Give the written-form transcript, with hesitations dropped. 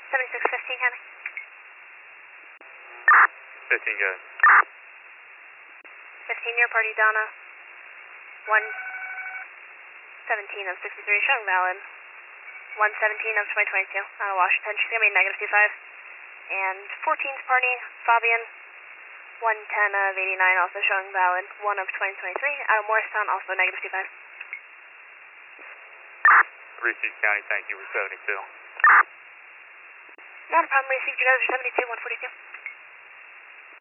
7615 County. 15 go. 15 your party, Donna. 117 of 63 showing valid. 117 of 2022 out of Washington. She's going to be -25. And 14th party, Fabian. 110 of 89 also showing valid. 1 of 2023 out of Morristown, also -25. Received County, thank you for 72. Not a problem, received you guys are 72, 142.